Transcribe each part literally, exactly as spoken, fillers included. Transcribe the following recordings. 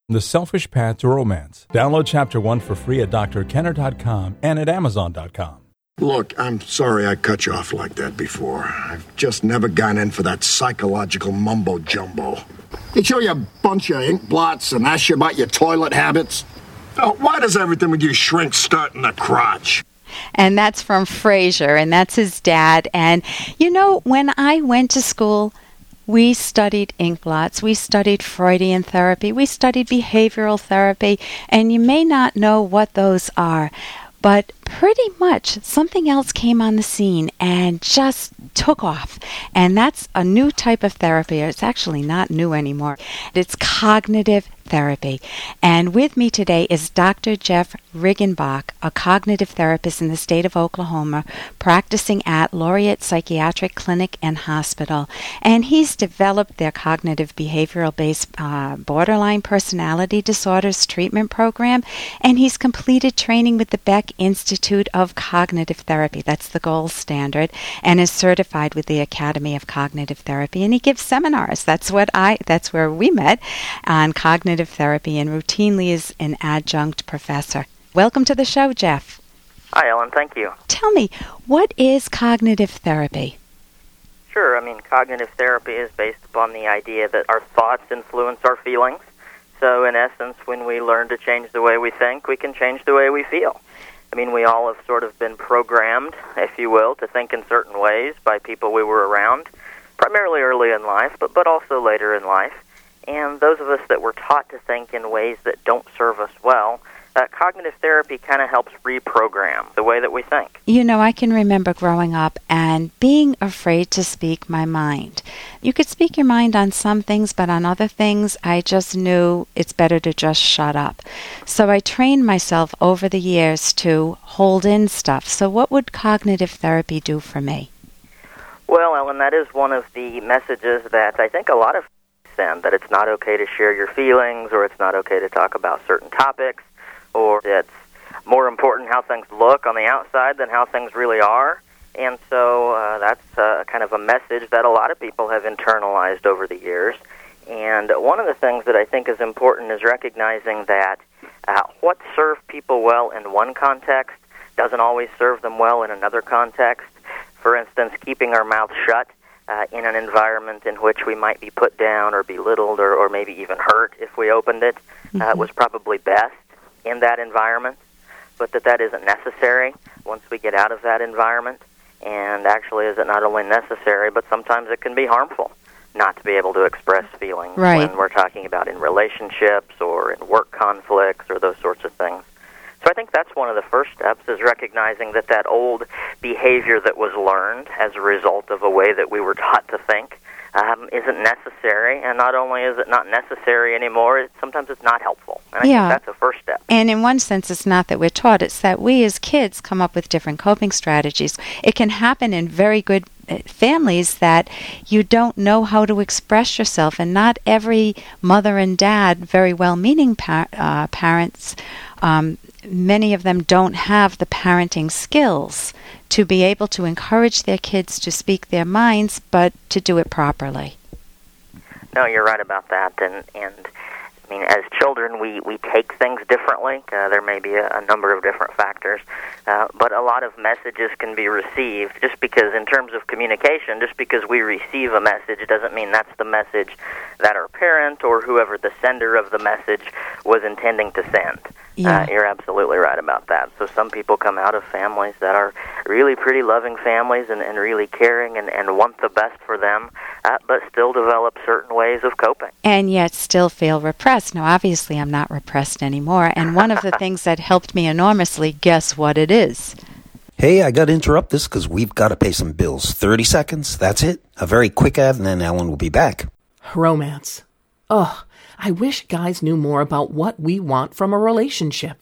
The Selfish Path to Romance. Download Chapter one for free at D R Kenner dot com and at Amazon dot com. Look, I'm sorry I cut you off like that before. I've just never gone in for that psychological mumbo-jumbo. They show you a bunch of ink blots and ask you about your toilet habits. Oh, why does everything with you shrink start in the crotch? And that's from Frasier, and that's his dad. And, you know, when I went to school, we studied ink blots, we studied Freudian therapy, we studied behavioral therapy, and you may not know what those are, but pretty much something else came on the scene and just took off. And that's a new type of therapy. It's actually not new anymore. It's cognitive therapy. And with me today is Doctor Jeff Riggenbach, a cognitive therapist in the state of Oklahoma, practicing at Laureate Psychiatric Clinic and Hospital. And he's developed their cognitive behavioral-based uh, borderline personality disorders treatment program, and he's completed training with the Beck Institute of Cognitive Therapy. That's the gold standard, and is certified with the Academy of Cognitive Therapy. And he gives seminars. That's what I. That's where we met on cognitive therapy, and routinely is an adjunct professor. Welcome to the show, Jeff. Hi, Ellen. Thank you. Tell me, what is cognitive therapy? Sure. I mean, cognitive therapy is based upon the idea that our thoughts influence our feelings. So, in essence, when we learn to change the way we think, we can change the way we feel. I mean, we all have sort of been programmed, if you will, to think in certain ways by people we were around, primarily early in life, but, but also later in life. And those of us that were taught to think in ways that don't serve us well, uh, cognitive therapy kind of helps reprogram the way that we think. You know, I can remember growing up and being afraid to speak my mind. You could speak your mind on some things, but on other things, I just knew it's better to just shut up. So I trained myself over the years to hold in stuff. So what would cognitive therapy do for me? Well, Ellen, that is one of the messages that I think a lot of send, that it's not okay to share your feelings, or it's not okay to talk about certain topics, or it's more important how things look on the outside than how things really are. And so uh, that's uh, kind of a message that a lot of people have internalized over the years. And one of the things that I think is important is recognizing that uh, what served people well in one context doesn't always serve them well in another context. For instance, keeping our mouth shut Uh, in an environment in which we might be put down or belittled or, or maybe even hurt if we opened it, mm-hmm. uh, was probably best in that environment, but that that isn't necessary once we get out of that environment. And actually, is it not only necessary, but sometimes it can be harmful not to be able to express feelings right. when we're talking about in relationships or in work conflicts or those sorts of things. So I think that's one of the first steps, is recognizing that that old behavior that was learned as a result of a way that we were taught to think um, isn't necessary. And not only is it not necessary anymore, it, sometimes it's not helpful. And I yeah. think that's a first step. And in one sense, it's not that we're taught. It's that we as kids come up with different coping strategies. It can happen in very good families that you don't know how to express yourself. And not every mother and dad, very well-meaning par- uh, parents, um, many of them don't have the parenting skills to be able to encourage their kids to speak their minds, but to do it properly. No, you're right about that. And, and I mean, as children, we, we take things differently. Uh, there may be a, a number of different factors, uh, but a lot of messages can be received just because, in terms of communication, just because we receive a message doesn't mean that's the message that our parent or whoever the sender of the message was intending to send. Yeah. Uh, you're absolutely right about that. So some people come out of families that are really pretty loving families and, and really caring and, and want the best for them, uh, but still develop certain ways of coping. And yet still feel repressed. Now, obviously, I'm not repressed anymore. And one of the things that helped me enormously, guess what it is? Hey, I got to interrupt this because we've got to pay some bills. thirty seconds, that's it. A very quick ad, and then Ellen will be back. Romance. Ugh. I wish guys knew more about what we want from a relationship.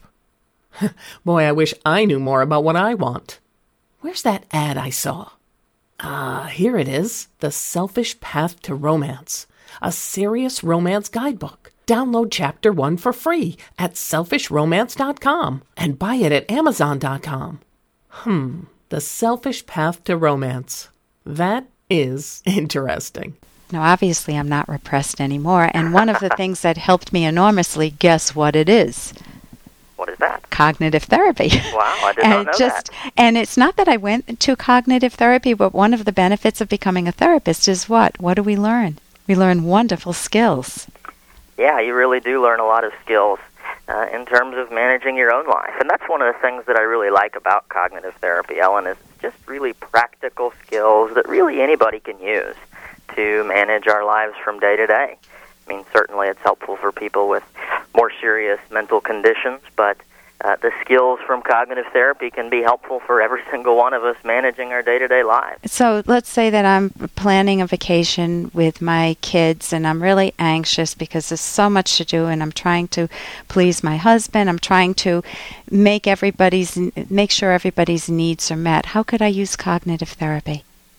Boy, I wish I knew more about what I want. Where's that ad I saw? Ah, here it is. The Selfish Path to Romance. A serious romance guidebook. Download Chapter one for free at selfish romance dot com and buy it at amazon dot com. Hmm, The Selfish Path to Romance. That is interesting. Now, obviously, I'm not repressed anymore. And one of the things that helped me enormously, guess what it is? What is that? Cognitive therapy. Wow, I did and not know just, that. And it's not that I went to cognitive therapy, but one of the benefits of becoming a therapist is what? What do we learn? We learn wonderful skills. Yeah, you really do learn a lot of skills uh, in terms of managing your own life. And that's one of the things that I really like about cognitive therapy, Ellen, is just really practical skills that really anybody can use to manage our lives from day to day. I mean, certainly it's helpful for people with more serious mental conditions, but uh, the skills from cognitive therapy can be helpful for every single one of us managing our day-to-day lives. So let's say that I'm planning a vacation with my kids, and I'm really anxious because there's so much to do, and I'm trying to please my husband. I'm trying to make everybody's make sure everybody's needs are met. How could I use cognitive therapy?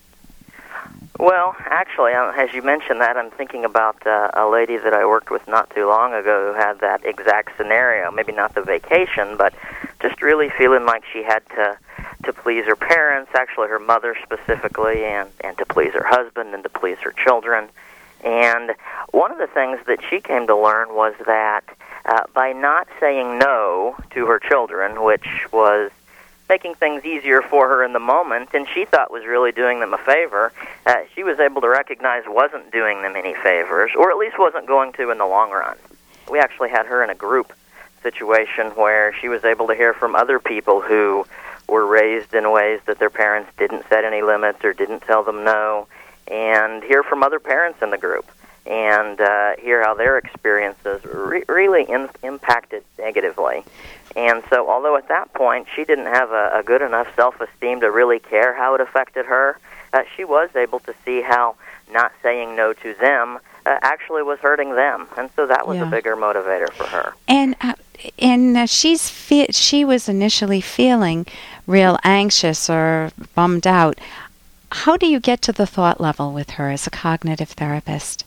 Well, actually, uh, as you mentioned that, I'm thinking about uh, a lady that I worked with not too long ago who had that exact scenario. Maybe not the vacation, but just really feeling like she had to to please her parents, actually her mother specifically, and, and to please her husband and to please her children. And one of the things that she came to learn was that uh, by not saying no to her children, which was making things easier for her in the moment, and she thought was really doing them a favor, uh, she was able to recognize wasn't doing them any favors, or at least wasn't going to in the long run. We actually had her in a group situation where she was able to hear from other people who were raised in ways that their parents didn't set any limits or didn't tell them no, and hear from other parents in the group, and uh, hear how their experiences re- really in- impacted negatively. And so, although at that point she didn't have a, a good enough self-esteem to really care how it affected her, uh, she was able to see how not saying no to them uh, actually was hurting them. And so that was yeah. a bigger motivator for her. And uh, and uh, she's fe- she was initially feeling real anxious or bummed out. How do you get to the thought level with her as a cognitive therapist?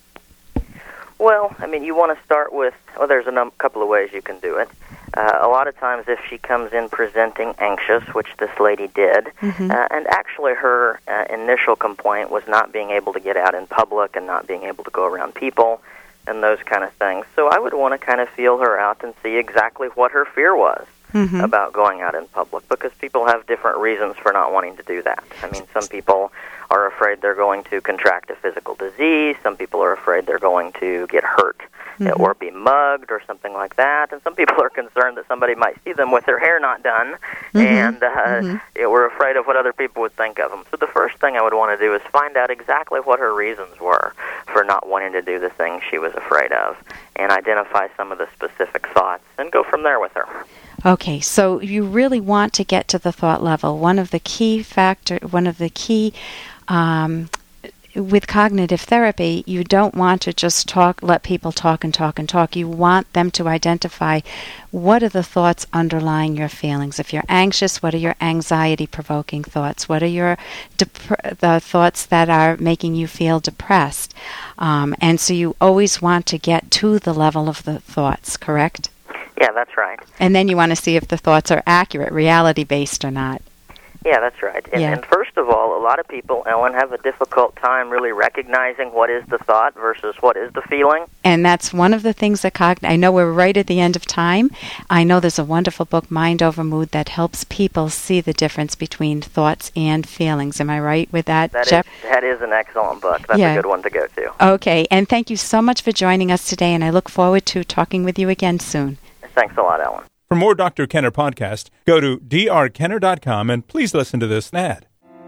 Well, I mean, you want to start with, well, there's a num- couple of ways you can do it. Uh, a lot of times if she comes in presenting anxious, which this lady did, mm-hmm. uh, and actually her uh, initial complaint was not being able to get out in public and not being able to go around people and those kind of things. So I would want to kind of feel her out and see exactly what her fear was mm-hmm. about going out in public, because people have different reasons for not wanting to do that. I mean, some people are afraid they're going to contract a physical disease. Some people are afraid they're going to get hurt mm-hmm. or be mugged or something like that. And some people are concerned that somebody might see them with their hair not done, mm-hmm. and uh, mm-hmm. you know, we're afraid of what other people would think of them. So the first thing I would want to do is find out exactly what her reasons were for not wanting to do the things she was afraid of, and identify some of the specific thoughts, and go from there with her. Okay, so you really want to get to the thought level. One of the key factor, one of the key um, with cognitive therapy, you don't want to just talk, let people talk and talk and talk. You want them to identify what are the thoughts underlying your feelings. If you're anxious, what are your anxiety-provoking thoughts? What are your dep- the thoughts that are making you feel depressed? Um, and so you always want to get to the level of the thoughts, correct? Yeah, that's right. And then you want to see if the thoughts are accurate, reality-based or not. Yeah, that's right. And, yeah. and first of all, a lot of people, Ellen, have a difficult time really recognizing what is the thought versus what is the feeling. And that's one of the things that cogn- I know we're right at the end of time. I know there's a wonderful book, Mind Over Mood, that helps people see the difference between thoughts and feelings. Am I right with that, that Jeff? Is, that is an excellent book. That's yeah. a good one to go to. Okay, and thank you so much for joining us today, and I look forward to talking with you again soon. Thanks a lot, Ellen. For more Doctor Kenner podcast, go to d r kenner dot com and please listen to this ad.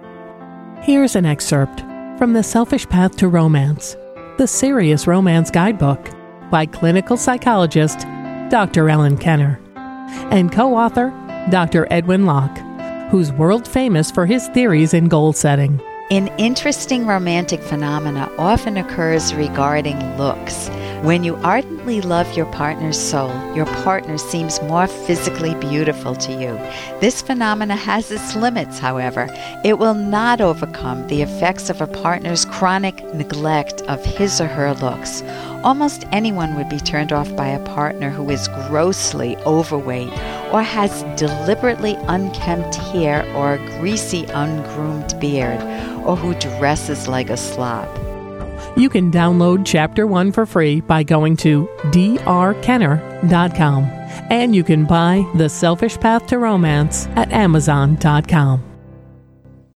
Here's an excerpt from The Selfish Path to Romance, the Serious Romance Guidebook by clinical psychologist Doctor Ellen Kenner and co-author Doctor Edwin Locke, who's world famous for his theories in goal setting. An interesting romantic phenomena often occurs regarding looks. When you ardently love your partner's soul, your partner seems more physically beautiful to you. This phenomena has its limits, however. It will not overcome the effects of a partner's chronic neglect of his or her looks. Almost anyone would be turned off by a partner who is grossly overweight or has deliberately unkempt hair or a greasy, ungroomed beard, or who dresses like a slob. You can download Chapter one for free by going to d r kenner dot com. And you can buy The Selfish Path to Romance at amazon dot com.